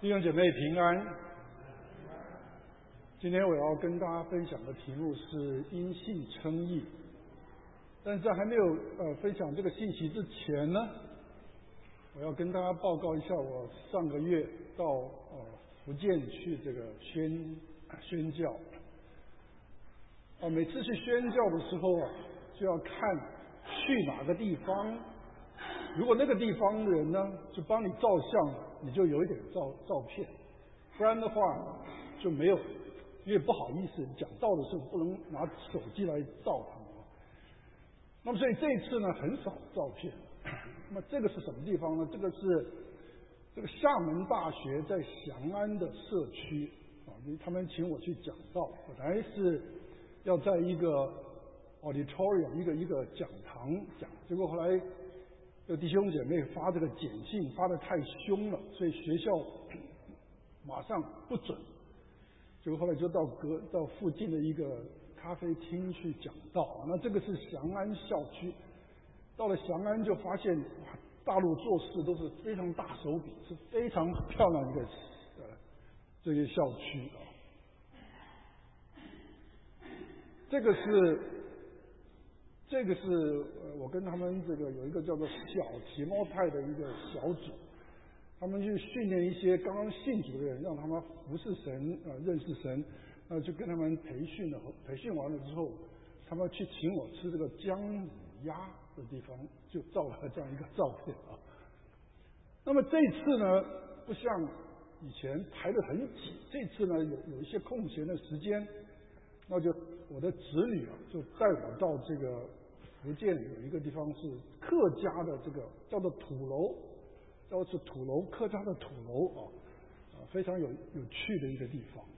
弟兄姐妹平安。今天我要跟大家分享的题目是因信称义。但是在还没有分享这个信息之前呢，我要跟大家报告一下，我上个月到福建去这个宣教。每次去宣教的时候就要看去哪个地方，如果那个地方的人呢就帮你照相，你就有一点照片，不然的话就没有，因为不好意思讲道的时候不能拿手机来照他们。那么所以这一次呢很少照片。那么这个是什么地方呢？这个是这个厦门大学在翔安的社区他们请我去讲道，本来是要在一个 auditorium 一个讲堂讲，结果后来有弟兄姐妹发这个简讯发得太凶了，所以学校马上不准，结果后来就到附近的一个咖啡厅去讲道。那这个是翔安校区，到了翔安就发现大陆做事都是非常大手笔，是非常漂亮一个这些校区这个是我跟他们这个有一个叫做小提摩太的一个小组，他们去训练一些刚刚信主的人，让他们服侍神认识神，就跟他们培训完了之后，他们去请我吃这个姜母鸭的地方，就照了这样一个照片那么这次呢不像以前排得很紧，这次呢有一些空闲的时间，那就我的子女就带我到这个福建有一个地方是客家的，这个叫做土楼，客家的土楼非常有趣的一个地方。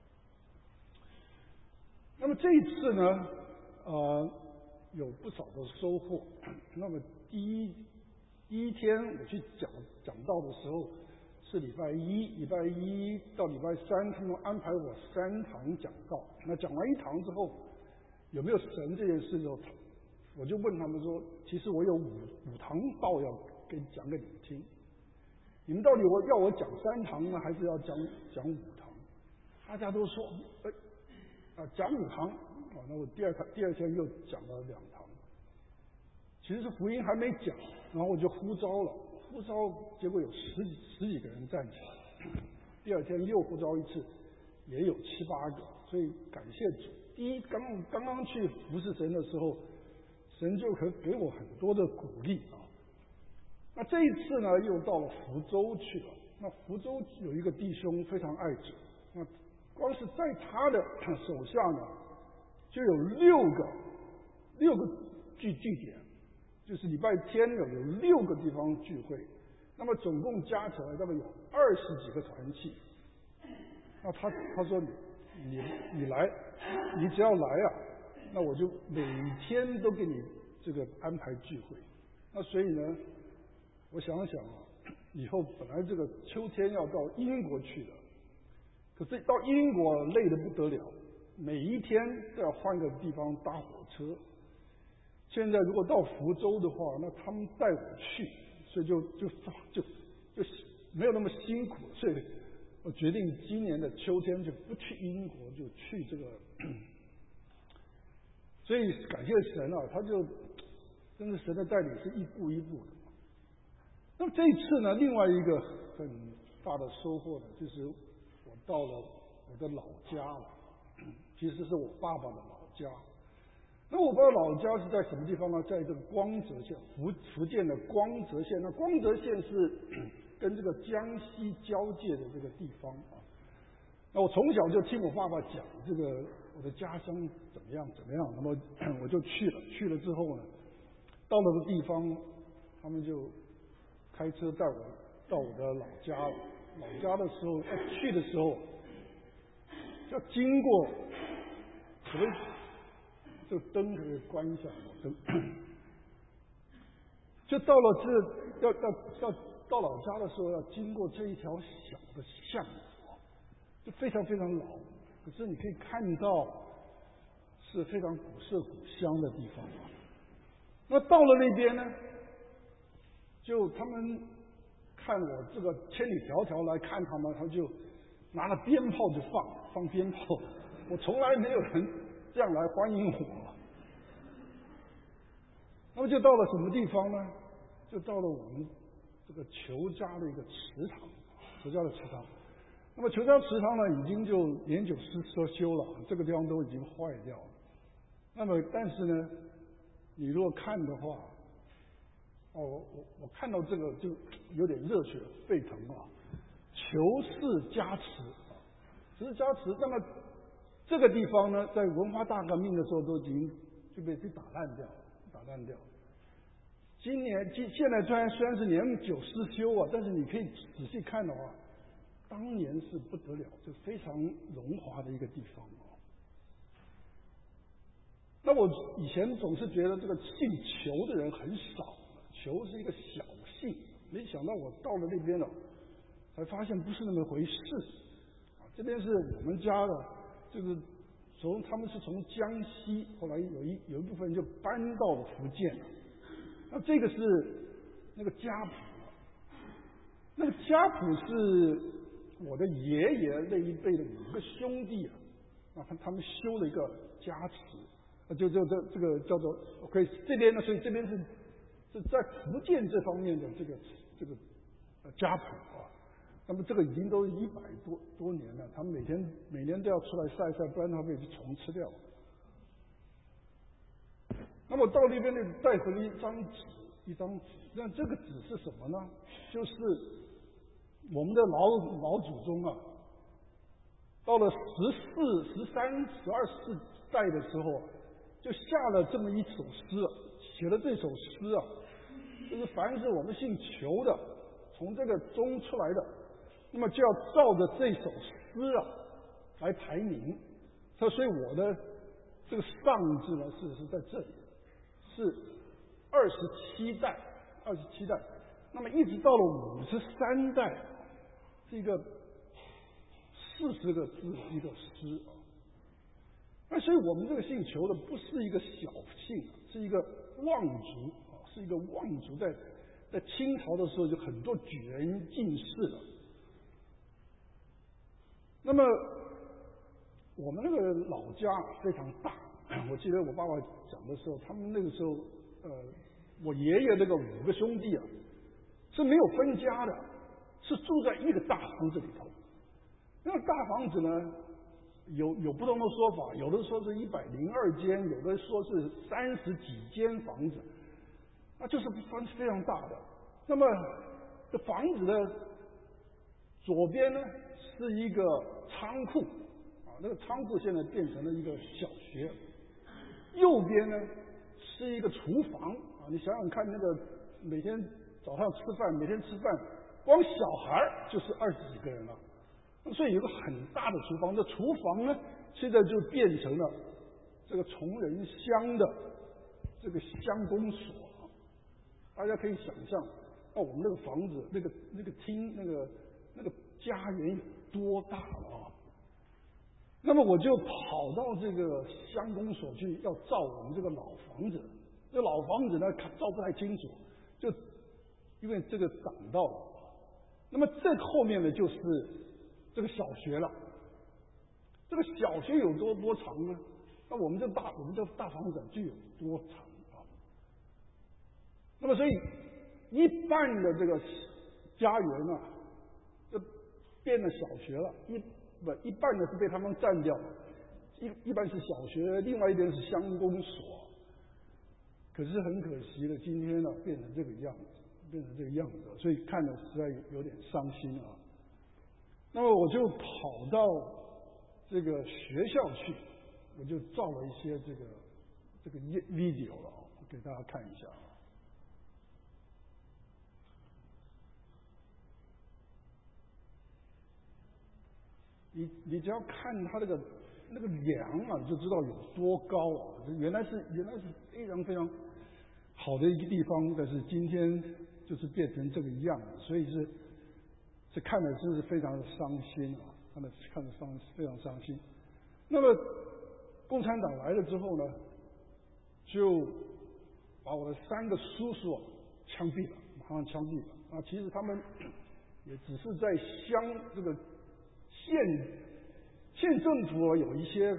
那么这一次呢有不少的收获。那么第一天我去讲道的时候是礼拜一到礼拜三，他们安排我3堂讲道。那讲完1堂之后，有没有神这件事之后，我就问他们说，其实我有五堂道要讲给你们听，你们到底要我讲3堂呢，还是要讲5堂？大家都说讲5堂那我第二天又讲了2堂。其实是福音还没讲，然后我就呼召，结果有十几个人站起来。第二天又呼召一次，也有7、8个，所以感谢主。刚刚去服侍神的时候，神就可给我很多的鼓励那这一次呢，又到了福州去了。那福州有一个弟兄非常爱主，那光是在他的手下呢，就有6个据点，就是礼拜天有6个地方聚会，那么总共加起来大概有20几个团契。那他说你来，你只要来那我就每天都给你这个安排聚会。那所以呢，我想以后本来这个秋天要到英国去的，可是到英国累得不得了，每一天都要换个地方搭火车。现在如果到福州的话，那他们带我去，所以就没有那么辛苦，所以我决定今年的秋天就不去英国，就去这个。所以感谢神他就跟着神的带领是一步一步的。那么这一次呢，另外一个很大的收获呢，就是我到了我的老家了，其实是我爸爸的老家。那我爸爸老家是在什么地方呢？在这个光泽县，福建的光泽县。那光泽县是跟这个江西交界的这个地方那我从小就听我爸爸讲这个我的家乡怎么样，那么我就去了之后呢，到了的地方，他们就开车带我到我的老家了。老家的时候去的时候要经过这个灯可以关一下，灯就到了要到老家的时候，要经过这一条小的巷子就非常非常老，可是你可以看到是非常古色古香的地方那到了那边呢，就他们看我这个千里迢迢来看他们，他就拿了鞭炮就放鞭炮，我从来没有人这样来欢迎我。那么就到了什么地方呢？就到了我们这个裘家的一个祠堂，裘家的祠堂。那么裘家祠堂呢，已经就年久失修了，这个地方都已经坏掉了。那么但是呢，你如果看的话，我看到这个就有点热血沸腾啊！裘氏家祠，裘氏家祠。那么这个地方呢，在文化大革命的时候都已经就被打烂掉了。现在虽然是年久失修啊，但是你可以仔细看的话，当年是不得了，就非常荣华的一个地方啊。那我以前总是觉得这个姓裘的人很少，裘是一个小姓，没想到我到了那边了，才发现不是那么回事啊。这边是我们家的，就是他们是从江西，后来有一部分就搬到了福建了。那这个是那个家谱，那个家谱是我的爷爷那一辈的5个兄弟啊，他们修了一个家祠，这个叫做 OK 这边呢，所以这边是在福建这方面的这个家谱啊。那么这个已经都100多年了，他们每年都要出来晒，不然他被虫吃掉。那么到那边呢，带回了一张纸，那这个纸是什么呢？就是我们的老祖宗啊，到了14、13、12世代的时候，就下了这么一首诗，写了这首诗啊，就是凡是我们姓裘的，从这个宗出来的，那么就要照着这首诗啊来排名。所以我的这个上字呢是在这里。是27代，那么一直到了53代，是一个40个字的一个诗啊。那所以我们这个姓裘的不是一个小姓，是一个望族啊，是一个望族，在清朝的时候就很多举人进士了。那么我们那个老家非常大。我记得我爸爸讲的时候，他们那个时候，我爷爷那个5个兄弟啊，是没有分家的，是住在一个大房子里头。那个大房子呢，有不同的说法，有的说是102间，有的说是30几间房子，那就是非常大的。那么这房子的左边呢是一个仓库啊，那个仓库现在变成了一个小学。右边呢是一个厨房啊，你想想看，那个每天早上吃饭，光小孩就是20几个人了，所以有个很大的厨房。这厨房呢，现在就变成了这个崇仁乡的这个乡公所。大家可以想象，我们那个房子、那个厅、那个家园有多大了啊！那么我就跑到这个乡公所去，要照我们这个老房子。这老房子呢，照不太清楚，就因为这个挡到了。那么这后面呢，就是这个小学了。这个小学有多长呢？那我们这大房子就有多长啊？那么所以一半的这个家园啊，就变了小学了。一半呢是被他们占掉，一半是小学，另外一边是乡公所。可是很可惜的，今天呢变成这个样子，所以看着实在有点伤心啊。那么我就跑到这个学校去，我就照了一些这个 video 了啊，给大家看一下啊。你只要看他那个梁啊，你就知道有多高啊！原来是非常非常好的一个地方，但是今天就是变成这个样子，所以是看的真是非常的伤心啊！看得非常伤心。那么共产党来了之后呢，就把我的3个叔叔枪毙了，马上枪毙了。 啊，其实他们也只是在这个县政府有一些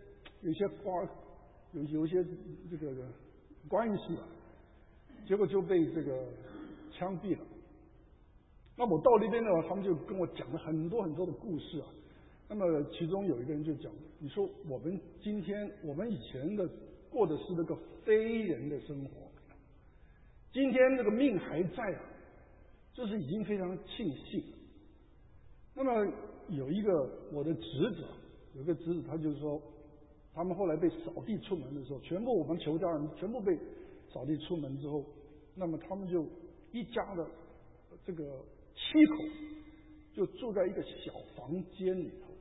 这个关系了，结果就被这个枪毙了。那我到那边呢，他们就跟我讲了很多很多的故事啊。那么其中有一个人就讲，你说我们以前的过的是那个非人的生活，今天这个命还在啊，就是已经非常庆幸。那么有一个我的侄子，他就说，他们后来被扫地出门的时候，我们裘家人全部被扫地出门之后，那么他们就一家的这个7口就住在一个小房间里头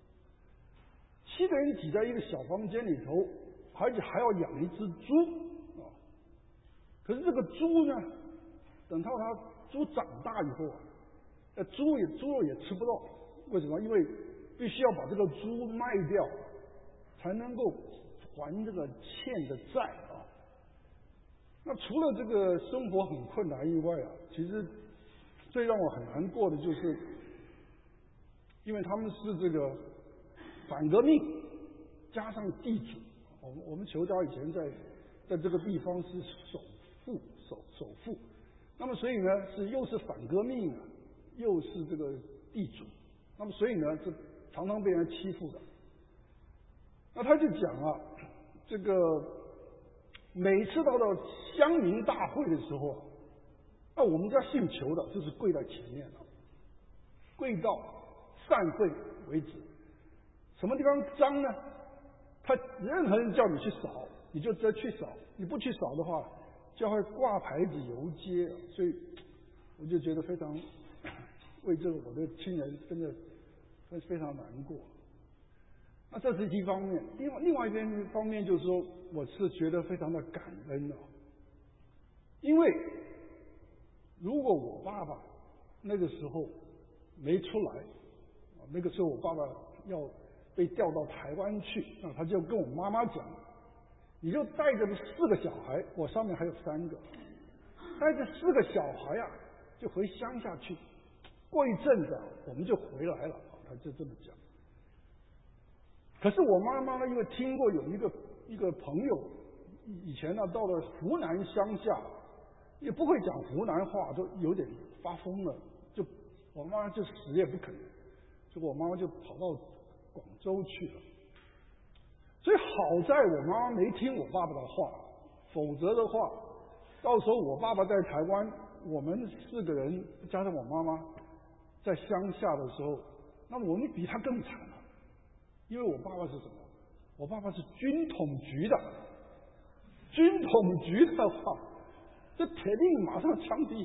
，7个人挤在一个小房间里头，而且还要养一只猪啊。可是这个猪呢，等到它猪长大以后啊，猪肉也吃不到，为什么？因为必须要把这个猪卖掉，才能够还这个欠的债啊。那除了这个生活很困难以外啊，其实最让我很难过的就是，因为他们是这个反革命加上地主，我们裘家以前在这个地方是首富，那么所以呢又是反革命啊，又是这个地主，那么所以呢就常常被人欺负的。那他就讲啊，这个每次到了乡民大会的时候，那我们家姓裘的就是跪在前面了，跪到散会为止。什么地方脏呢？他任何人叫你去扫，你就直接去扫，你不去扫的话，就会挂牌子游街。所以我就觉得非常为这个我的亲人真的非常难过。那这是一方面，另外一方面就是说，我是觉得非常的感恩啊，因为如果我爸爸那个时候没出来，那个时候我爸爸要被调到台湾去，那他就跟我妈妈讲，你就带着4个小孩，我上面还有3个，带着4个小孩啊，就回乡下去，过一阵子我们就回来了，他就这么讲。可是我妈妈呢，因为听过有一个朋友以前呢到了湖南乡下，也不会讲湖南话，都有点发疯了，就我妈妈就死也不肯，结果我妈妈就跑到广州去了。所以好在我妈妈没听我爸爸的话，否则的话，到时候我爸爸在台湾，我们4个人加上我妈妈在乡下的时候，那么我们比他更惨了。因为我爸爸是什么？我爸爸是军统局的，军统局的话，这铁定马上枪毙的。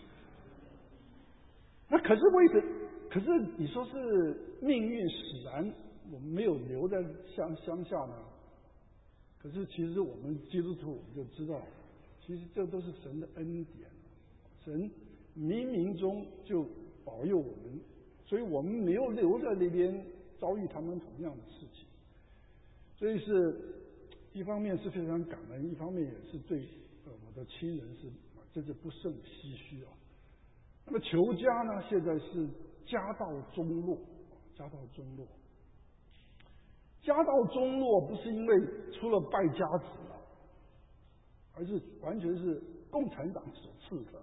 那可是你说是命运使然，我们没有留在乡下呢？可是其实我们基督徒我们就知道，其实这都是神的恩典，神冥冥中就保佑我们，所以我们没有留在那边遭遇他们同样的事情。所以是一方面是非常感恩，一方面也是对我的亲人是真是不胜唏嘘啊。那么裘家呢，现在是家道中落，家道中落不是因为出了败家子了，而是完全是共产党所赐的。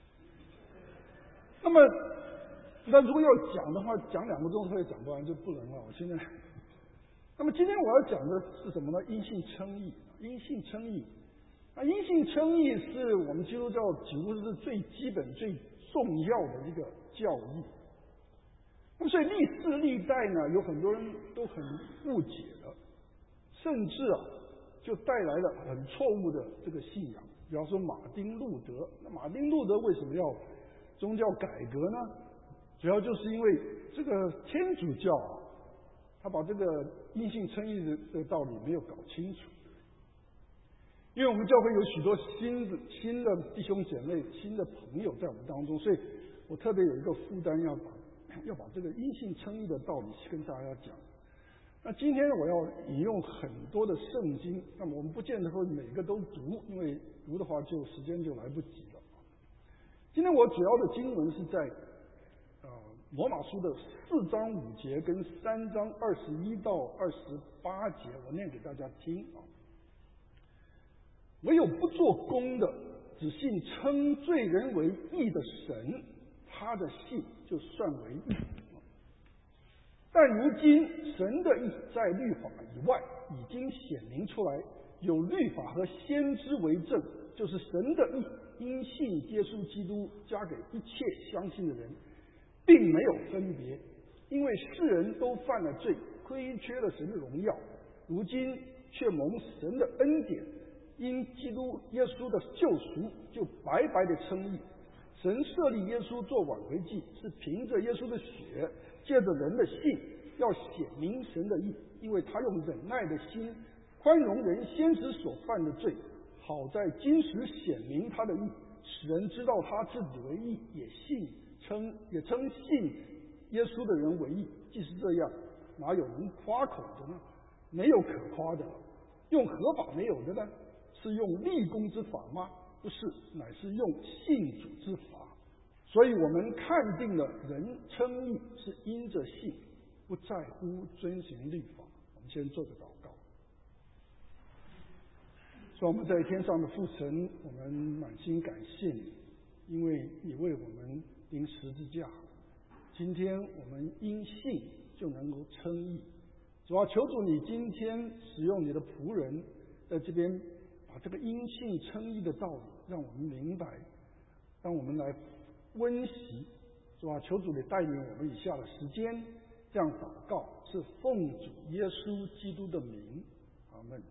那么如果要讲的话，讲2个钟头也讲不完，就不能了。我现在，那么今天我要讲的是什么呢？因信称义。因信称义是我们基督教几乎是最基本、最重要的一个教义。那么所以历世历代呢，有很多人都很误解的，甚至就带来了很错误的这个信仰。比方说马丁路德，那马丁路德为什么要宗教改革呢？主要就是因为这个天主教他把这个因信称义的这个道理没有搞清楚。因为我们教会有许多新的弟兄姐妹、新的朋友在我们当中，所以我特别有一个负担，要把这个因信称义的道理跟大家讲。那今天我要引用很多的圣经，那么我们不见得会每个都读，因为读的话时间就来不及了。 今天我主要的经文是在罗马书的4章5节跟3章21到28节，我念给大家听啊。唯有不做工的，只信称罪人为义的神，他的信就算为义。但如今神的义在律法以外已经显明出来，有律法和先知为证，就是神的义因信耶稣基督加给一切相信的人，并没有分别，因为世人都犯了罪，亏缺了神的荣耀，如今却蒙神的恩典，因基督耶稣的救赎，就白白的称义。神设立耶稣做挽回祭，是凭着耶稣的血，借着人的信，要显明神的义，因为他用忍耐的心宽容人先时所犯的罪，好在今时显明他的义，使人知道他自己为义，也称信耶稣的人为义。既是这样，哪有人夸口的呢？没有可夸的了。用合法没有的呢？是用立功之法吗？不是，乃是用信主之法。所以我们看定了人称义是因着信，不在乎遵行律法。我们先做个祷告。说我们在天上的父神，我们满心感谢你，因为你为我们钉十字架，今天我们因信就能够称义。主啊，求主你今天使用你的仆人在这边把这个因信称义的道理让我们明白，让我们来温习。主啊，求主你带领我们以下的时间，这样祷告是奉主耶稣基督的名，阿们。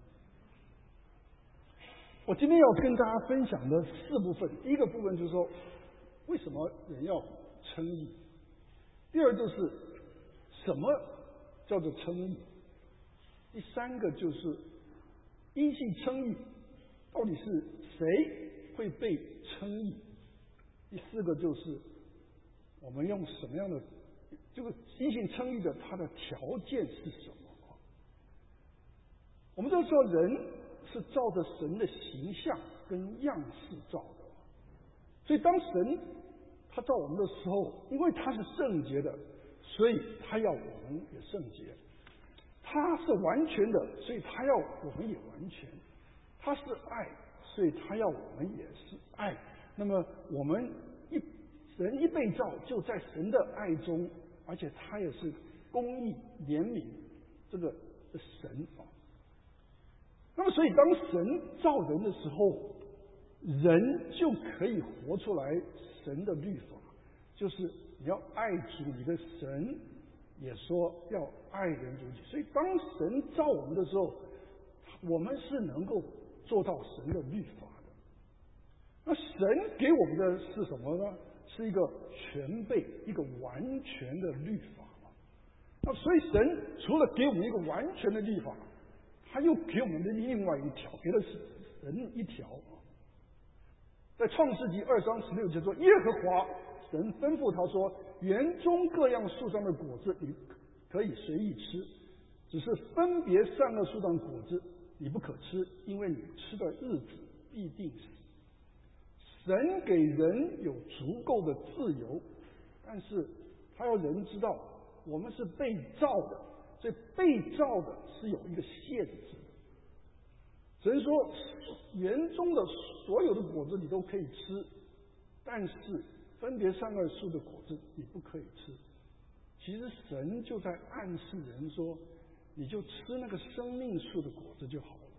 我今天要跟大家分享的4部分，第一个部分就是说为什么人要称义，第二就是什么叫做称义，第三个就是因信称义到底是谁会被称义，第4个就是我们用什么样的这个因信称义的它的条件是什么。我们都知道人是照着神的形象跟样式造的，所以当神他造我们的时候，因为他是圣洁的，所以他要我们也圣洁。他是完全的，所以他要我们也完全。他是爱，所以他要我们也是爱。那么我们人一被造就在神的爱中，而且他也是公义怜悯这个神啊。那么所以当神造人的时候，人就可以活出来神的律法，就是你要爱主你的神，也说要爱人如己。所以当神造我们的时候，我们是能够做到神的律法的。那神给我们的是什么呢？是一个全备、一个完全的律法嘛。那所以神除了给我们一个完全的律法，他又给我们的另外一条，给的是神一条。在创世纪2章16节说，耶和华神吩咐他说，园中各样树上的果子你可以随意吃，只是分别善恶树上的果子你不可吃，因为你吃的日子必定死。神给人有足够的自由，但是他要人知道我们是被造的，所以被造的是有一个限制的。神说园中的所有的果子你都可以吃，但是分别善恶树的果子你不可以吃。其实神就在暗示人说，你就吃那个生命树的果子就好了。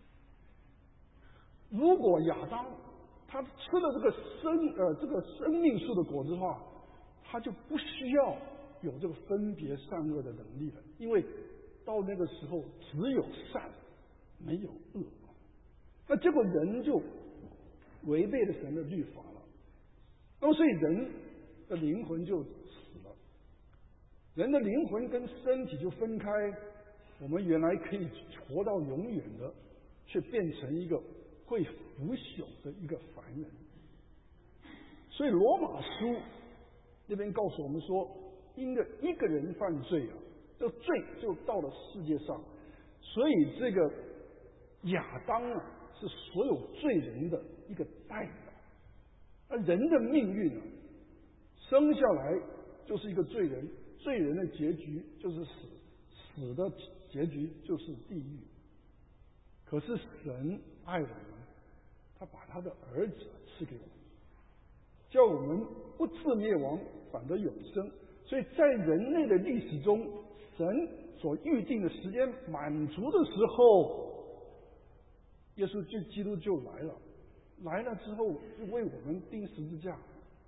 如果亚当他吃了这个生命树的果子的话，他就不需要有这个分别善恶的能力了，因为到那个时候只有善没有恶。那结果人就违背了神的律法了，那么所以人的灵魂就死了，人的灵魂跟身体就分开，我们原来可以活到永远的，却变成一个会腐朽的一个凡人。所以罗马书那边告诉我们说，因着一个人犯罪啊，这个罪就到了世界上，所以这个亚当啊是所有罪人的一个代表。 而人的命运啊，生下来就是一个罪人，罪人的结局就是死，死的结局就是地狱。可是神爱我们，他把他的儿子赐给我们，叫我们不至灭亡，反得永生。所以在人类的历史中，神所预定的时间满足的时候，耶稣基督就来了。来了之后，就为我们钉十字架。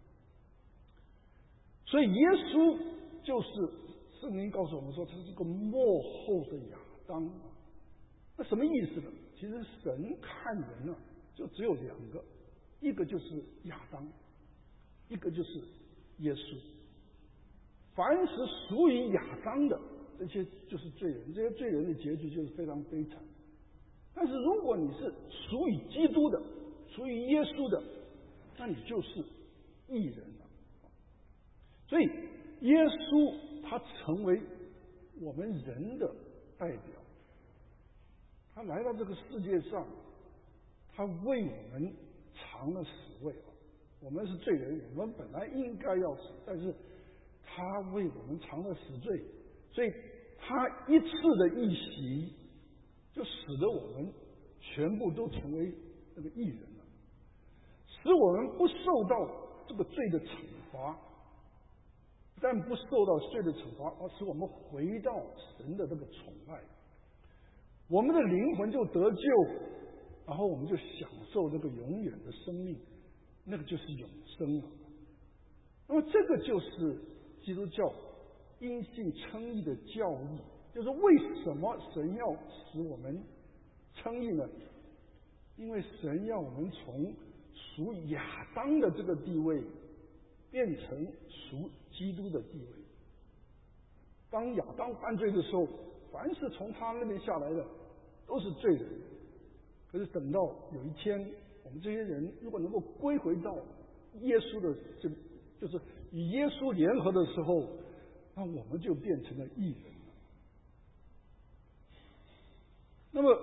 所以耶稣就是圣经告诉我们说，他是个末后的亚当。那什么意思呢？其实神看人啊，就只有两个，一个就是亚当，一个就是耶稣。凡是属于亚当的，这些就是罪人，这些罪人的结局就是非常悲惨。但是如果你是属于基督的，属于耶稣的，那你就是义人了。所以耶稣他成为我们人的代表，他来到这个世界上，他为我们尝了死味。我们是罪人，我们本来应该要死，但是他为我们尝了死罪，所以他一次的义行就使得我们全部都成为那个义人了，使我们不受到这个罪的惩罚，但不受到罪的惩罚，而使我们回到神的这个宠爱，我们的灵魂就得救，然后我们就享受这个永远的生命，那个就是永生了。那么这个就是基督教因信称义的教义，就是为什么神要使我们称义呢？因为神要我们从属亚当的这个地位变成属基督的地位。当亚当犯罪的时候，凡是从他那边下来的都是罪人。可是等到有一天，我们这些人如果能够归回到耶稣的就是与耶稣联合的时候，那我们就变成了义人了。那么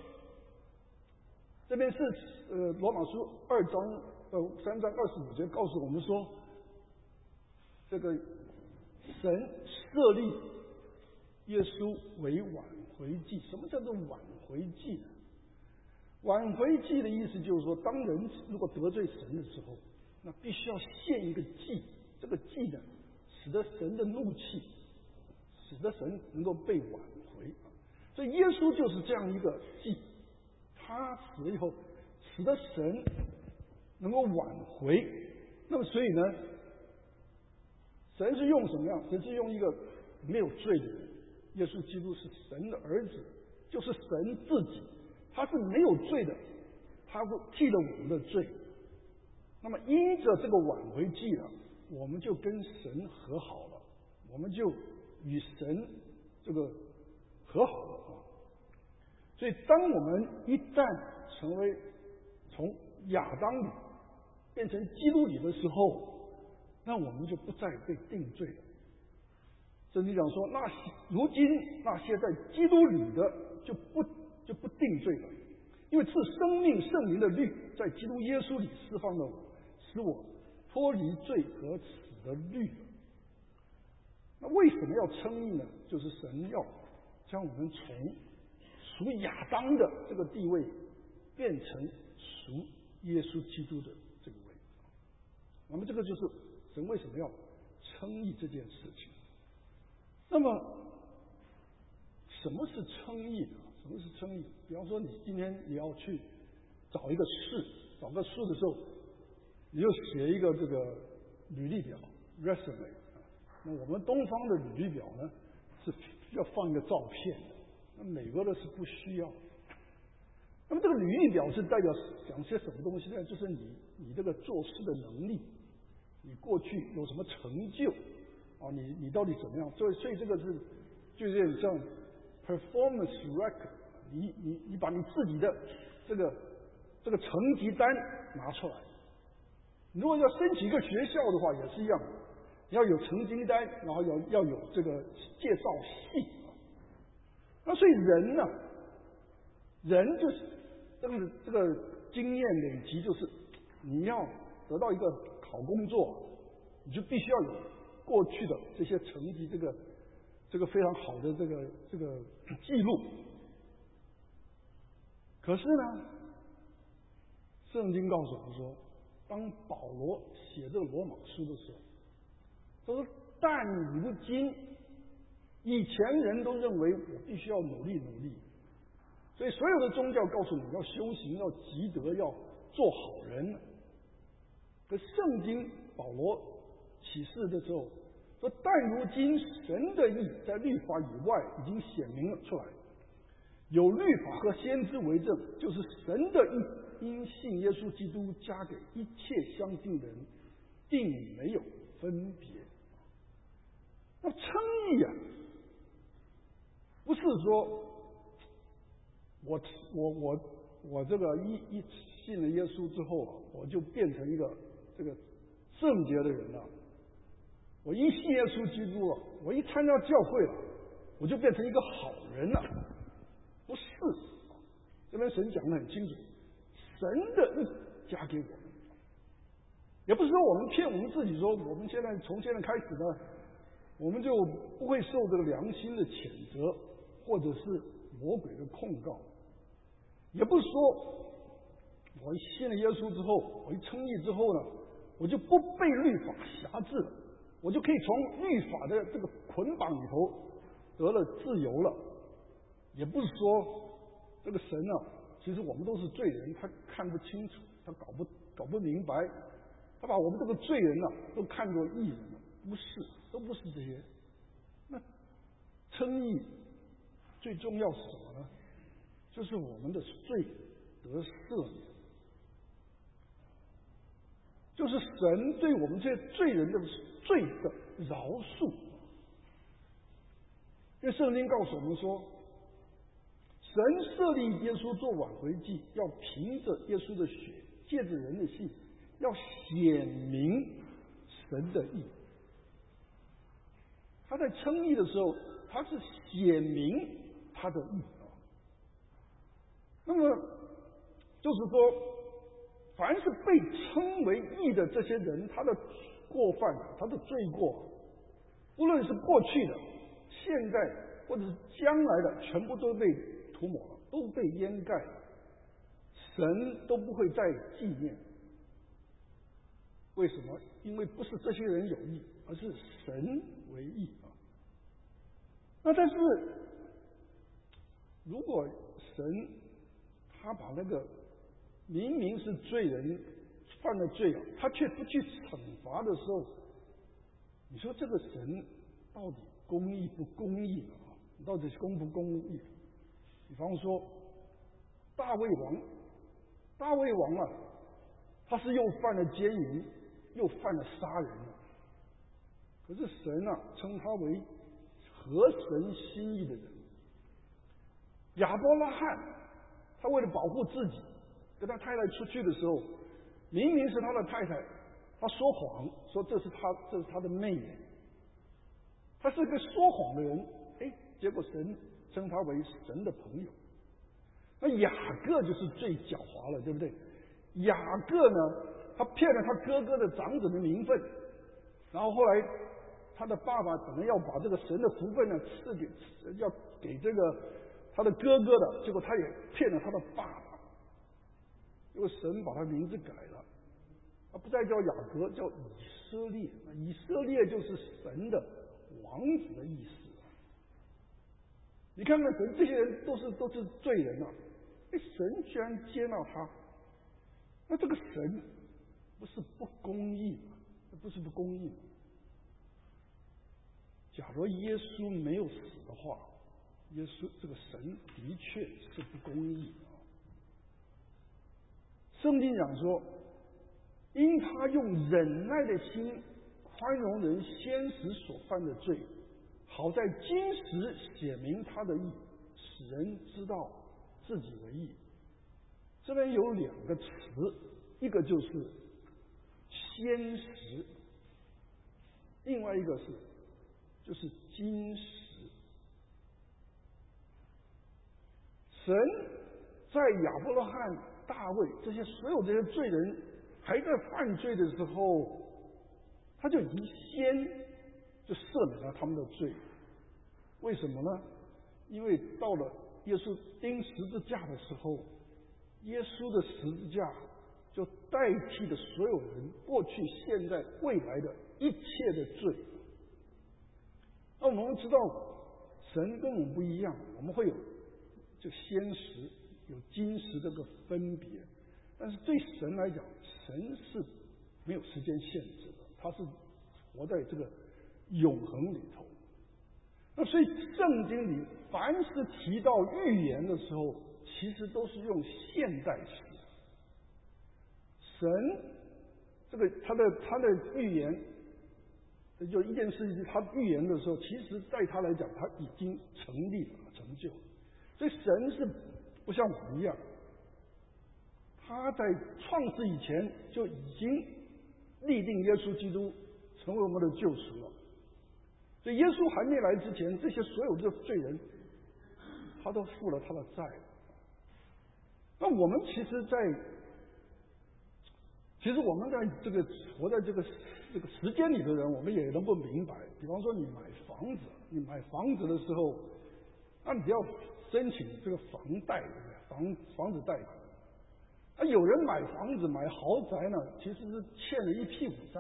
这边是罗马书3章25节告诉我们说，这个神设立耶稣为挽回祭。什么叫做挽回祭呢？挽回祭的意思就是说，当人如果得罪神的时候，那必须要献一个祭，这个祭呢，使得神的怒气，使得神能够被挽回。所以耶稣就是这样一个祭，他死了以后，使得神能够挽回。那么所以呢，神是用什么样？神是用一个没有罪的人，耶稣基督是神的儿子，就是神自己，他是没有罪的，他会替了我们的罪。那么因着这个挽回祭呢，我们就跟神和好了，我们就与神这个和好了。所以当我们一旦成为从亚当里变成基督里的时候，那我们就不再被定罪了。圣经讲说，如今那些在基督里的就不定罪了，因为赐生命圣灵的律在基督耶稣里释放了我，使我脱离罪和死的律。那为什么要称义呢？就是神要将我们从属亚当的这个地位变成属耶稣基督的这个位。那么这个就是神为什么要称义这件事情。那么什么是称义呢？什么是称义？比方说你今天也要去找一个事，找个事的时候，你就写一个这个履历表 resume。那我们东方的履历表呢，是要放一个照片的，那美国的是不需要。那么这个履历表是代表讲些什么东西呢？就是你这个做事的能力，你过去有什么成就啊？你到底怎么样？所以这个是就有点像 performance record。你把你自己的这个成绩单拿出来。如果要申请一个学校的话，也是一样，要有成绩单，然后要有这个介绍信。那所以人呢，人就是这个经验累积，就是你要得到一个好工作，你就必须要有过去的这些成绩，这个非常好的这个记录。可是呢，圣经告诉我们说，当保罗写这个罗马书的时候，他说：“但如今，以前人都认为我必须要努力，所以所有的宗教告诉你要修行，要积德，要做好人。可圣经保罗启示的时候说，但如今神的义在律法以外已经显明了出来，有律法和先知为证，就是神的义因信耶稣基督加给一切相信的人，并没有分别。那称义啊，不是说我这个一信了耶稣之后啊，我就变成一个这个圣洁的人了。我一信耶稣基督了，我一参加教会了，我就变成一个好人了。不是，这边神讲得很清楚，神的义加给我们，也不是说我们骗我们自己说，我们从现在开始呢，我们就不会受这个良心的谴责，或者是魔鬼的控告。也不是说我信了耶稣之后，我一称义之后呢，我就不被律法辖制了，我就可以从律法的这个捆绑里头得了自由了。也不是说这个神啊，其实我们都是罪人，他看不清楚，他搞不明白，他把我们这个罪人都看作义人了。不是，都不是这些。那称义最重要是什么呢？就是我们的罪得赦免，就是神对我们这些罪人的罪的饶恕。因为圣经告诉我们说，神设立耶稣做挽回祭，要凭着耶稣的血，借着人的信，要显明神的义。他在称义的时候，他是显明他的义。那么就是说，凡是被称为义的这些人，他的过犯，他的罪过，无论是过去的、现在或者是将来的，全部都被涂抹了，都被掩盖了，神都不会再纪念。为什么？因为不是这些人有义，而是神为义啊。那但是，如果神他把那个明明是罪人犯了罪啊，他却不去惩罚的时候，你说这个神到底公义不公义呢？到底是公不公义？比方说大卫王啊，他是又犯了奸淫，又犯了杀人啊。可是神啊，称他为合神心意的人。亚伯拉罕，他为了保护自己，跟他太太出去的时候，明明是他的太太，他说谎说这是他的妹妹，他是个说谎的人。结果神称他为神的朋友。那雅各就是最狡猾了，对不对？雅各呢，他骗了他哥哥的长子的名分，然后后来他的爸爸可能要把这个神的福分呢要给这个他的哥哥的，结果他也骗了他的爸爸，因为神把他名字改了，他不再叫雅各，叫以色列。以色列就是神的王子的意思。你看看神，这些人都是罪人啊，神居然接纳他，那这个神不是不公义吗？不是不公义吗？假如耶稣没有死的话，耶稣这个神的确是不公义啊。圣经讲说，因他用忍耐的心宽容人先时所犯的罪，好在今时显明他的义，使人知道自己为义。这边有两个词，一个就是先时，另外一个就是今时。神在亚伯拉罕、大卫这些所有这些罪人还在犯罪的时候，他就已经先就赦免了他们的罪。为什么呢？因为到了耶稣钉十字架的时候，耶稣的十字架就代替了所有人过去、现在、未来的一切的罪。那我们知道，神跟我们不一样，我们会有就先时、有今时这个分别，但是对神来讲，神是没有时间限制的，他是活在这个永恒里头。那所以圣经里凡是提到预言的时候，其实都是用现代时。神这个他的预言，就一件事情，他预言的时候，其实在他来讲，他已经成立了、成就了。所以神是不像我们一样，他在创世以前就已经立定耶稣基督成为我们的救赎了。所以耶稣还没来之前，这些所有的罪人，他都付了他的债。那我们其实我们在这个活在这个时间里的人，我们也能够明白。比方说，你买房子的时候，那你要申请这个房贷，对不对？房子贷款。那有人买房子、买豪宅呢，其实是欠了一屁股债，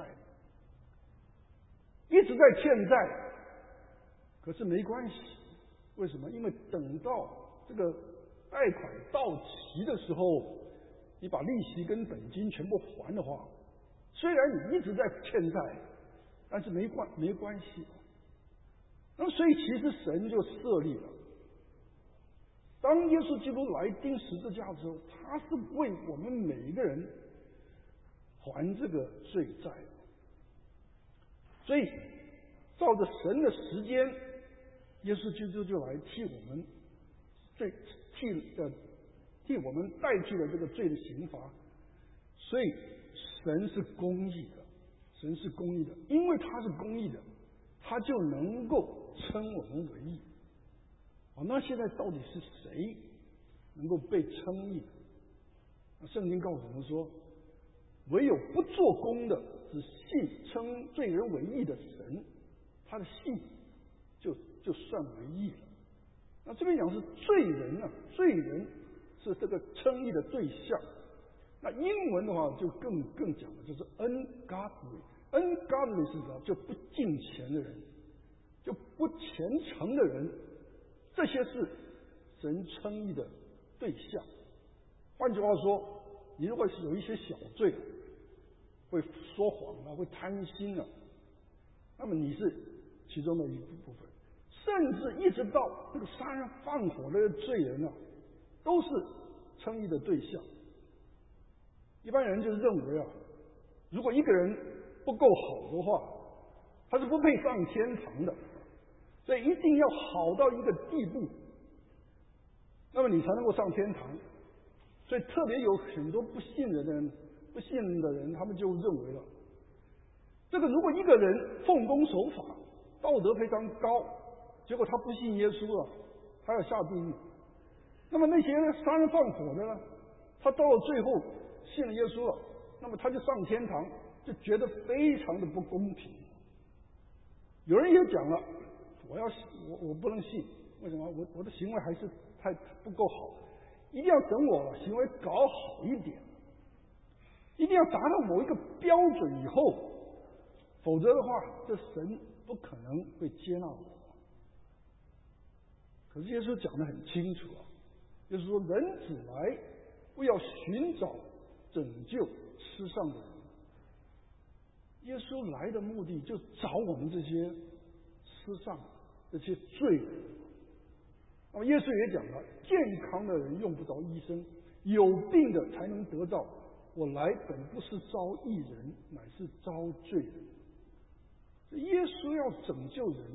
一直在欠债。可是没关系，为什么？因为等到这个贷款到期的时候，你把利息跟本金全部还的话，虽然你一直在欠债，但是没关系。那么所以其实神就设立了，当耶稣基督来钉十字架之后，他是为我们每一个人还这个罪债。所以照着神的时间，耶稣基督就来替我们替我们代替了这个罪的刑罚。所以神是公义的，神是公义的，因为他是公义的，他就能够称我们为义。那现在到底是谁能够被称义？圣经告诉我们说，唯有不做工的，只信称罪人为义的神，他的信就算为义了。那这边讲是罪人啊，罪人是这个称义的对象。那英文的话就更讲的就是 ungodly 是什么？就不敬虔的人，就不虔诚的人，这些是神称义的对象。换句话说，你如果是有一些小罪，会说谎啊，会贪心啊，那么你是其中的一部分。甚至一直到这个杀人放火的罪人啊，都是称义的对象。一般人就认为啊，如果一个人不够好的话，他是不配上天堂的，所以一定要好到一个地步，那么你才能够上天堂。所以特别有很多不信的人，他们就认为了，这个如果一个人奉公守法，道德非常高，结果他不信耶稣了，他要下地狱。那么那些杀人放火的呢，他到了最后信了耶稣了，那么他就上天堂，就觉得非常的不公平。有人也讲了，我不能信，为什么？我的行为还是太不够好，一定要等我行为搞好一点，一定要达到某一个标准以后，否则的话，这神不可能会接纳我。可是耶稣讲得很清楚啊，就是说人子来不要寻找拯救世上的人，耶稣来的目的就找我们这些世上这些罪人。那么耶稣也讲了，健康的人用不着医生，有病的才能得到。我来本不是招义人，乃是招罪人。耶稣要拯救人，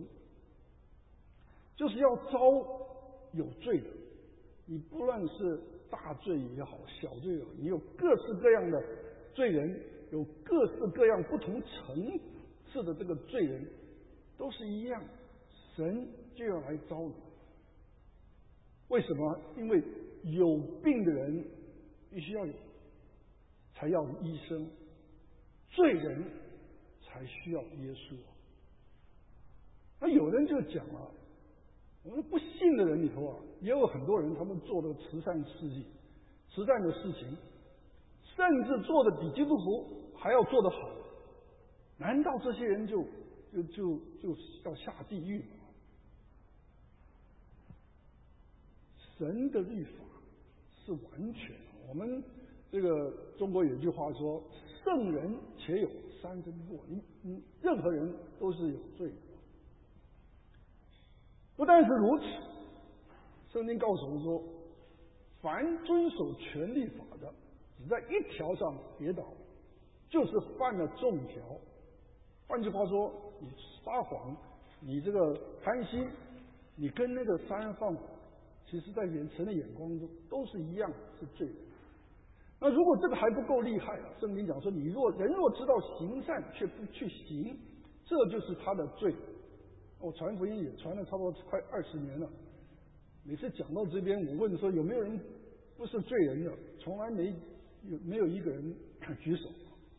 就是要招有罪的。你不论是大罪也好，小罪也好，你有各式各样的罪人，有各式各样不同层次的这个罪人，都是一样，神就要来招你。为什么？因为有病的人必须要才要医生， 罪人才需要耶稣。那有人就讲了，我们不信的人里头啊，也有很多人他们做的慈善事迹、慈善的事情，甚至做的比基督徒还要做得好。难道这些人就要下地狱吗？神的律法是完全，我们这个中国有一句话说：“圣人且有三分过。”你任何人都是有罪的。不但是如此，圣经告诉我们说，凡遵守全律法的，只在一条上跌倒，就是犯了众条。换句话说，你撒谎，你这个贪心，你跟那个杀人放火，其实在神的眼光中都是一样，是罪人。那如果这个还不够厉害啊，圣经讲说，人若知道行善却不去行，这就是他的罪。我传福音也传了差不多快20年了，每次讲到这边，我问说有没有人不是罪人的，从来没有一个人举手。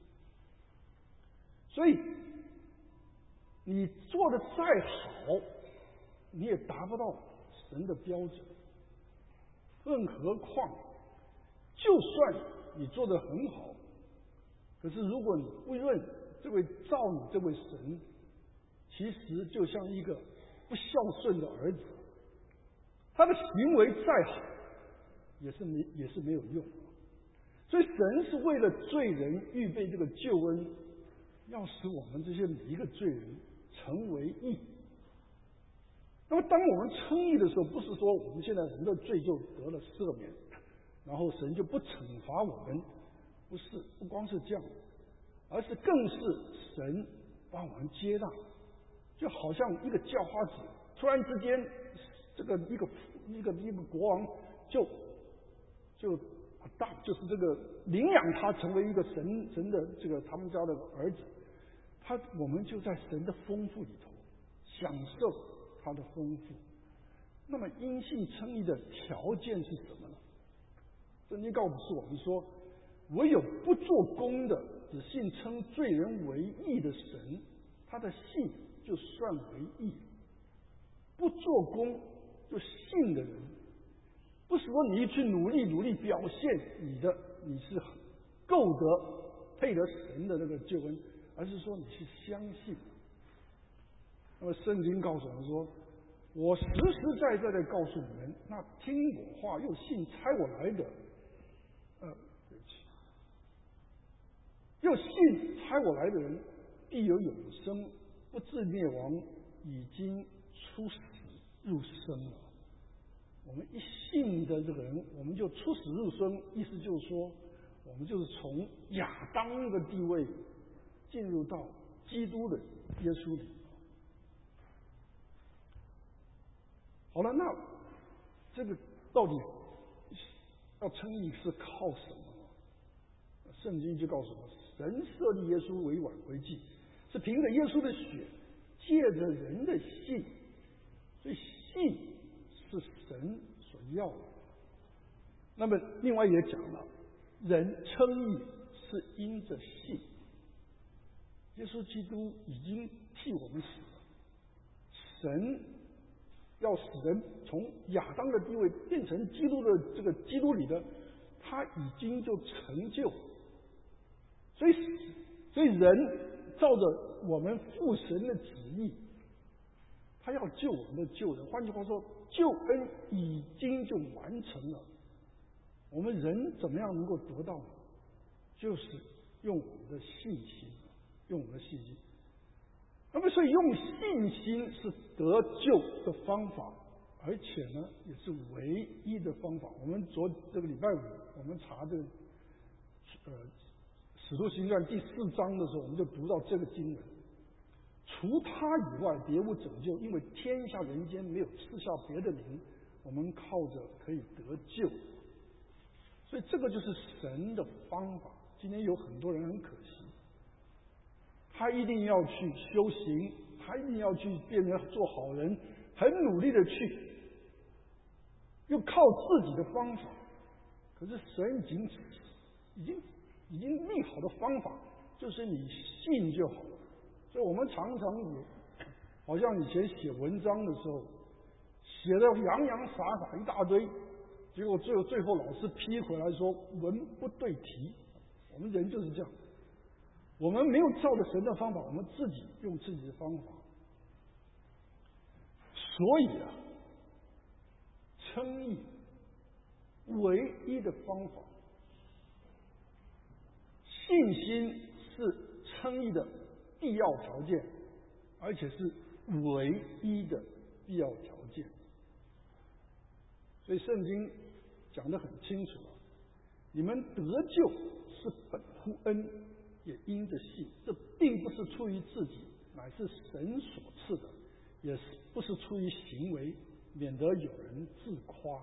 所以你做的再好，你也达不到神的标准。更何况，就算你做得很好，可是如果你不认这位造你这位神，其实就像一个不孝顺的儿子，他的行为再好，也是没有用。所以神是为了罪人预备这个救恩，要使我们这些每一个罪人成为义。那么当我们称义的时候，不是说我们现在人的罪就得了赦免，然后神就不惩罚我们，不光是这样，而是更是神把我们接纳。就好像一个叫花子，突然之间，这个一个国王就是这个领养他成为一个神的这个他们家的儿子，我们就在神的丰富里头享受他的丰富。那么因信称义的条件是什么呢？圣经告诉我们说，唯有不做工的，只信称罪人为义的神，他的信就算为义。不做工就信的人，不是说你去努力表现你是够得配得神的那个救恩，而是说你是相信。那么圣经告诉我们说，我实实在在的告诉你们，那听我话又信差我来的，又信差我来的人必有永生，不至灭亡，已经出死入生了。我们一信的这个人，我们就出死入生，意思就是说，我们就是从亚当的地位进入到基督的耶稣里。好了，那这个到底要称义是靠什么？圣经就告诉我，神设立耶稣为挽回祭，是凭着耶稣的血，借着人的信，所以信是神所要的。那么另外也讲了，人称义是因着信，耶稣基督已经替我们死了，神要使人从亚当的地位变成基督的这个基督里的，他已经就成就。所以人照着我们父神的旨意，他要救我们的救人。换句话说，救恩已经就完成了。我们人怎么样能够得到呢？就是用我们的信心，用我们的信心。那么所以用信心是得救的方法，而且呢也是唯一的方法。我们这个礼拜五我们查这个使徒行传第4章的时候，我们就读到这个经文，除他以外别无拯救，因为天下人间没有赐下别的名，我们靠着可以得救。所以这个就是神的方法。今天有很多人很可惜，他一定要去修行，他一定要去变成做好人，很努力的去，又靠自己的方法。可是神已经立好的方法， 就是你信就好了。所以我们常常好像以前写文章的时候，写的洋洋洒洒一大堆，结果最后老师批回来说文不对题。我们人就是这样，我们没有照着神的方法，我们自己用自己的方法。所以称义唯一的方法，信心是称义的必要条件，而且是唯一的必要条件。所以圣经讲得很清楚你们得救是本乎恩，也因着信。这并不是出于自己，乃是神所赐的，也不是出于行为，免得有人自夸。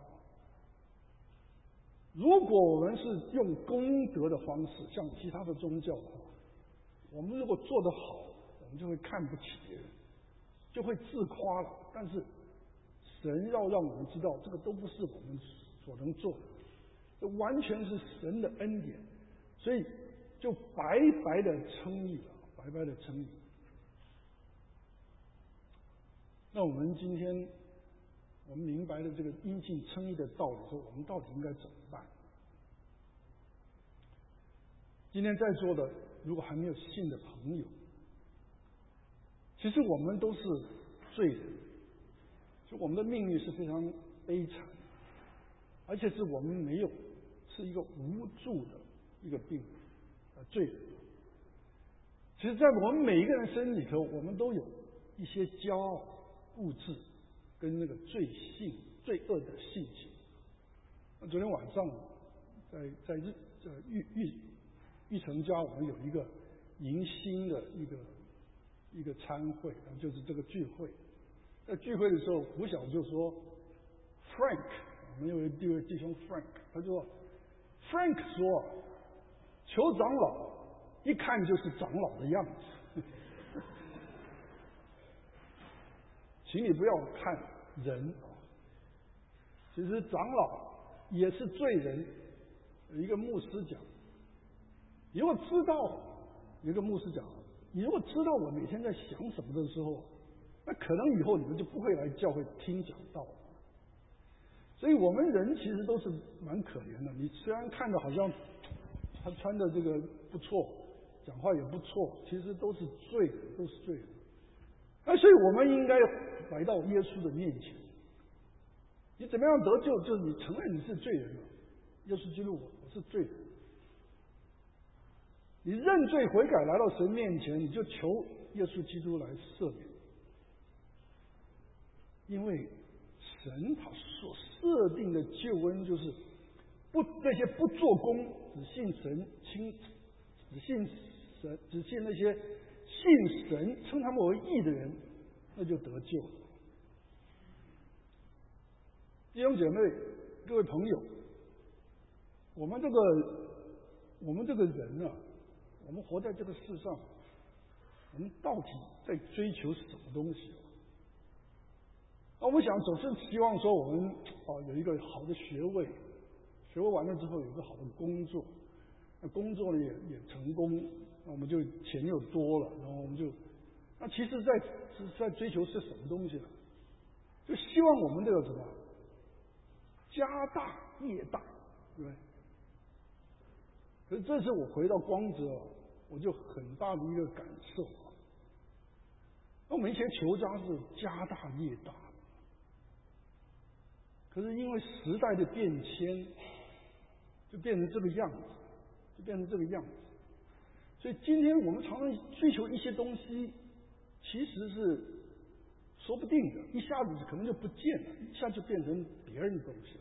如果我们是用功德的方式，像其他的宗教的话，我们如果做得好，我们就会看不起别人，就会自夸了。但是神要让我们知道，这个都不是我们所能做的，这完全是神的恩典，所以就白白的称义了，白白的称义。那我们今天我们明白了这个因信称义的道理后，我们到底应该怎么办？今天在座的如果还没有信的朋友，其实我们都是罪人，就我们的命运是非常悲惨，而且是我们没有，是一个无助的一个病罪人。其实在我们每一个人身里头，我们都有一些骄傲、固执跟那个罪恶的性情。那昨天晚上在玉成家，我们有一个迎新的一个餐会，就是这个聚会。在聚会的时候，胡晓就说 Frank， 我们有一位弟兄 Frank， 他说 Frank 说，求长老一看就是长老的样子。请你不要看人，其实长老也是罪人。有一个牧师讲，你如果知道，有一个牧师讲，你如果知道我每天在想什么的时候，那可能以后你们就不会来教会听讲道。所以我们人其实都是蛮可怜的。你虽然看着好像他穿的这个不错，讲话也不错，其实都是罪人，都是罪人。那所以我们应该来到耶稣的面前。你怎么样得救？就是你承认你是罪人了。耶稣基督，我是罪人。你认罪悔改来到神面前，你就求耶稣基督来赦免。因为神他所设定的救恩就是那些不做工，只信那些信神称他们为义的人，那就得救了。弟兄姐妹，各位朋友，我们这个人啊，我们活在这个世上，我们到底在追求什么东西？我们想总是希望说我们有一个好的学位，学位完了之后有一个好的工作，那工作呢也成功，那我们就钱又多了，然后我们就那其实在追求是什么东西呢？就希望我们这个什么家大业大，对不对？可是这次我回到光泽，我就很大的一个感受那我们以前求家是家大业大，可是因为时代的变迁，就变成这个样子，所以今天我们常常追求一些东西，其实是说不定的，一下子可能就不见了，一下就变成别人的东西了。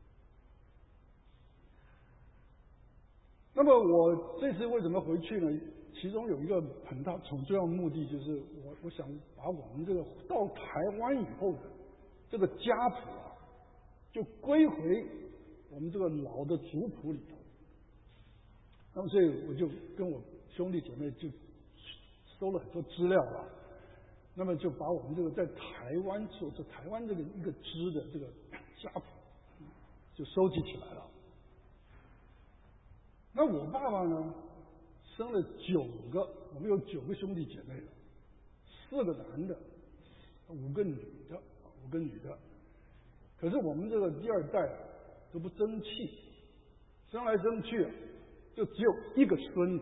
那么我这次为什么回去呢？其中有一个很重要的目的，就是我想把我们这个到台湾以后的这个家谱就归回我们这个老的族谱里头。那么所以我就跟我兄弟姐妹就收了很多资料那么就把我们这个在台湾这个一个支的这个家谱就收集起来了。那我爸爸呢生了9个，我们有9个兄弟姐妹了，4个男的，5个女的。可是我们这个第2代都不争气，生来生去就只有1个孙子。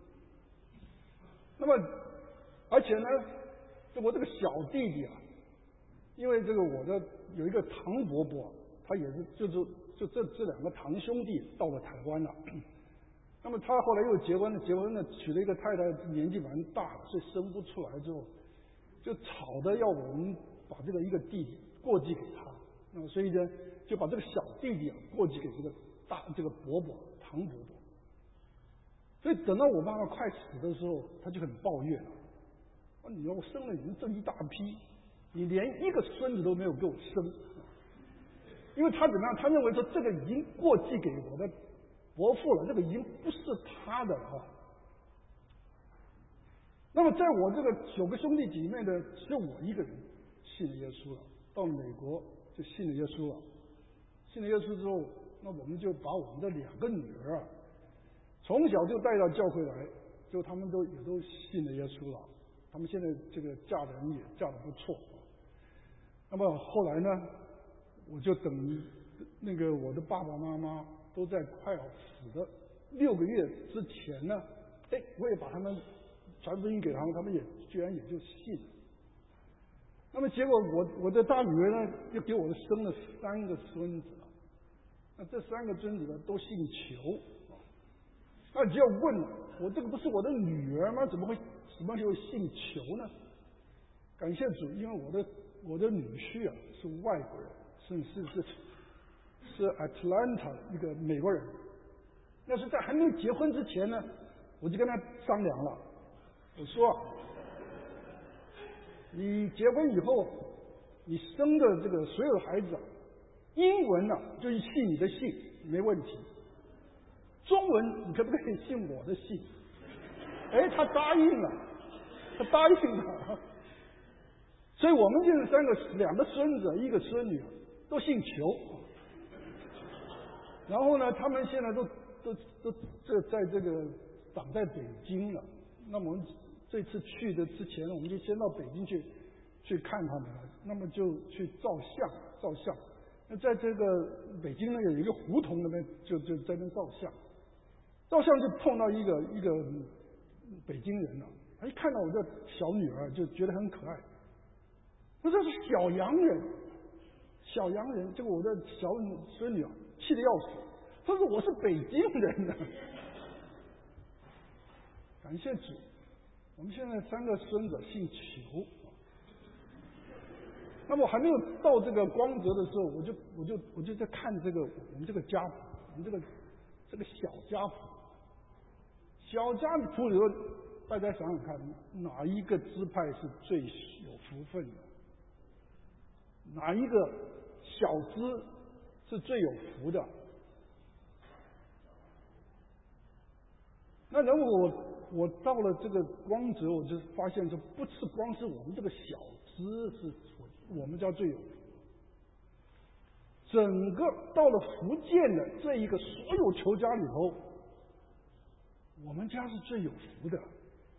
那么，而且呢，我这个小弟弟因为这个我的有一个堂伯伯，他也是就这2个堂兄弟到了台湾了。那么他后来又结婚了，娶了一个太太，年纪蛮大了，所以生不出来之后，就吵着要我们把这个一个弟弟过继给他。那么所以呢，就把这个小弟弟过继给这个堂伯伯。所以等到我妈妈快死的时候，他就很抱怨你说我生了你们这一大批，你连1个孙子都没有给我生。因为他怎么样？他认为说这个已经过继给我的伯父了，这个已经不是他的了。那么在我这个9个兄弟姐妹的，只有我一个人信了耶稣了，到了美国就信了耶稣了。信了耶稣之后，那我们就把我们的2个女儿从小就带到教会来，就他们也都信了耶稣了。他们现在这个嫁人也嫁得不错。那么后来呢，我就等那个我的爸爸妈妈都在快要死的6个月之前呢，我也把他们传福音给他们，他们居然也就信了。那么结果我的大女儿呢，又给我生了3个孙子了。那这3个孙子呢，都姓裘。那你就要问了，我这个不是我的女儿吗？怎么会姓裘呢？感谢主，因为我的女婿是外国人，是 Atlanta 一个美国人。那是在还没结婚之前呢，我就跟他商量了，我说你结婚以后，你生的这个所有的孩子英文就是姓你的姓，没问题。中文你可不可以姓我的姓？他答应了。所以我们就是2个孙子，1个孙女都姓裘。然后呢，他们现在都在这个长在北京了。那么我们这次去的之前，我们就先到北京去看他们了。那么就去照相。那在这个北京呢，有一个胡同那边就在那照相就碰到一个北京人了。他一看到我的小女儿就觉得很可爱。他说是小洋人。这个我的小孙女气得要死。他说我是北京人呢。感谢主，我们现在3个孙子姓裘。那么我还没有到这个光泽的时候，我就在看这个我们这个家谱，我们这个小家谱。小家谱里头，大家想想看，哪一个支派是最有福分的？哪一个小支是最有福的？那然后我到了这个光泽，我就发现说，不是光是我们这个小支是我们家最有福，整个到了福建的这一个所有裘家里头，我们家是最有福的。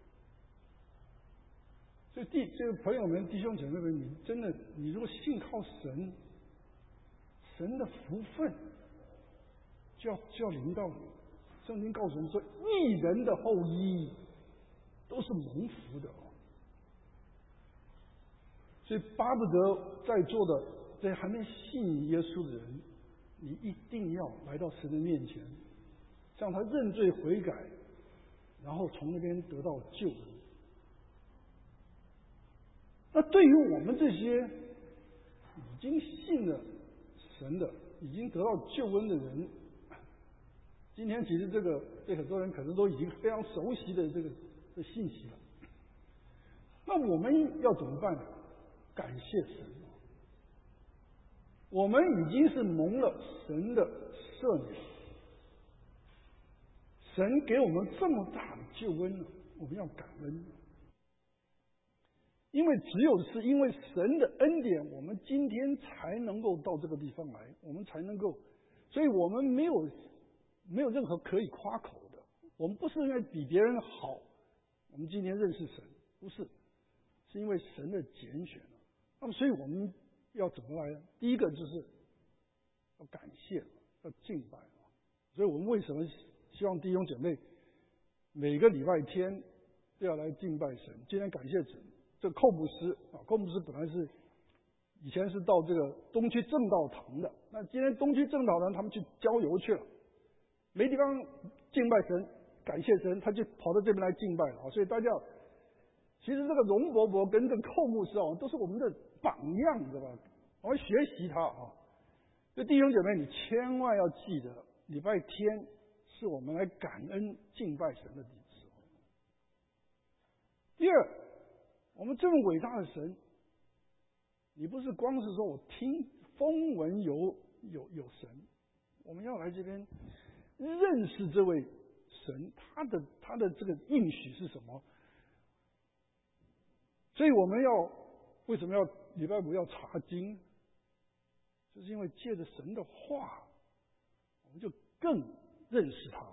所以这个朋友们、弟兄姐妹们，你真的，你如果信靠神的福分就要临到你。圣经告诉我们说，义人的后裔都是蒙福的。所以巴不得在座的这些还没信耶稣的人，你一定要来到神的面前，向他认罪悔改，然后从那边得到救恩。那对于我们这些已经信了神的、已经得到救恩的人，今天其实对很多人可能都已经非常熟悉的这信息了。那我们要怎么办呢？感谢神，我们已经是蒙了神的赦免，神给我们这么大的救恩了，我们要感恩。因为只有是因为神的恩典，我们今天才能够到这个地方来，我们才能够，所以我们没有任何可以夸口的， 我们不是因为比别人好，我们今天认识神，不是，是因为神的拣选。那么，所以我们要怎么来呢？第一个就是要感谢，要敬拜。所以我们为什么希望弟兄姐妹每个礼拜天都要来敬拜神？今天感谢神，这个寇牧师啊，寇牧师本来是以前是到这个东区正道堂的，那今天东区正道堂他们去郊游去了，没地方敬拜神、感谢神，他就跑到这边来敬拜了啊。所以大家其实这个荣伯伯跟这个寇牧师啊，都是我们的榜样，知道吧？我们学习他啊。所以弟兄姐妹，你千万要记得，礼拜天是我们来感恩敬拜神的时候。第二，我们这么伟大的神，你不是光是说我听风闻有神，我们要来这边认识这位神，他的这个应许是什么？所以我们为什么要礼拜五要查经？就是因为借着神的话，我们就更认识他。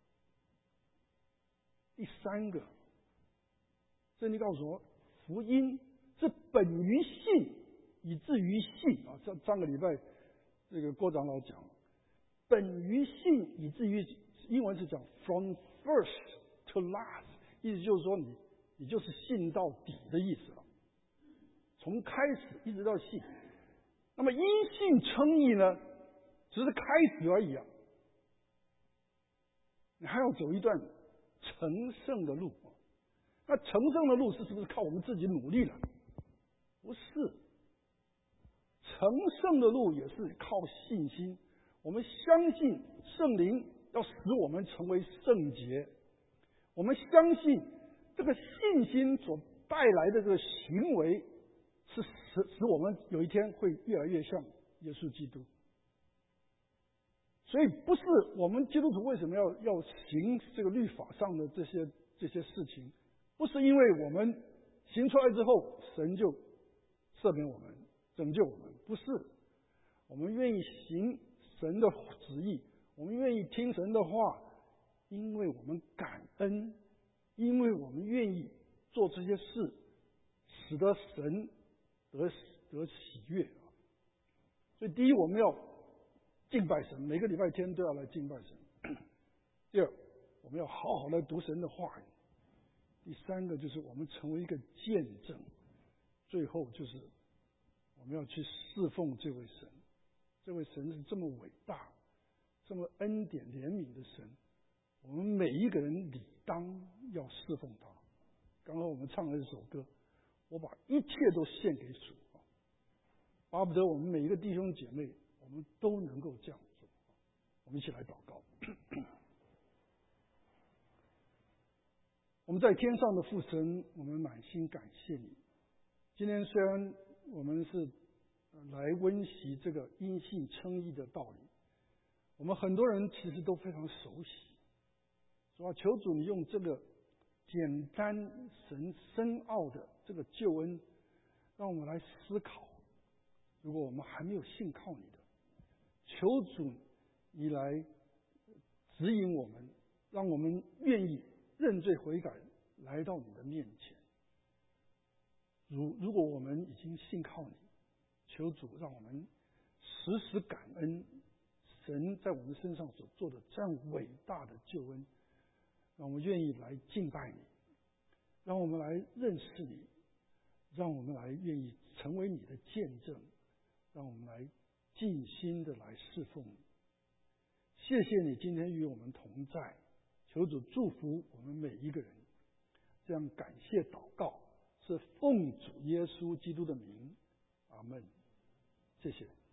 第三个，圣经告诉我，福音是本于信，以至于信啊。上个礼拜这个郭长老讲，本于信，以至于，英文是讲 from first to last， 意思就是说你就是信到底的意思了，从开始一直到信。那么因信称义呢，只是开始而已啊，你还要走一段成圣的路。那成圣的路是不是靠我们自己努力了？不是，成圣的路也是靠信心。我们相信圣灵要使我们成为圣洁，我们相信这个信心所带来的这个行为是使我们有一天会越来越像耶稣基督。所以不是我们基督徒为什么要行这个律法上的这些事情，不是因为我们行出来之后神就赦免我们、拯救我们，不是。我们愿意行神的旨意，我们愿意听神的话，因为我们感恩，因为我们愿意做这些事，使得神得喜悦。所以第一，我们要敬拜神，每个礼拜天都要来敬拜神。第二，我们要好好来读神的话语。第三个就是我们成为一个见证。最后就是我们要去侍奉这位神。这位神是这么伟大、这么恩典怜悯的神，我们每一个人理当要侍奉他。刚刚我们唱了一首歌，我把一切都献给主，巴不得我们每一个弟兄姐妹，我们都能够这样做。我们一起来祷告。我们在天上的父神，我们满心感谢你。今天虽然我们是来温习这个因信称义的道理，我们很多人其实都非常熟悉，是吧？求主你用这个简单神深奥的这个救恩，让我们来思考。如果我们还没有信靠你的，求主你来指引我们，让我们愿意认罪悔改，来到你的面前。如果我们已经信靠你，求主让我们时时感恩神在我们身上所做的这样伟大的救恩，让我们愿意来敬拜你，让我们来认识你，让我们来愿意成为你的见证，让我们来尽心的来侍奉你。谢谢你今天与我们同在，求主祝福我们每一个人。这样感谢祷告是奉主耶稣基督的名，阿们。谢谢。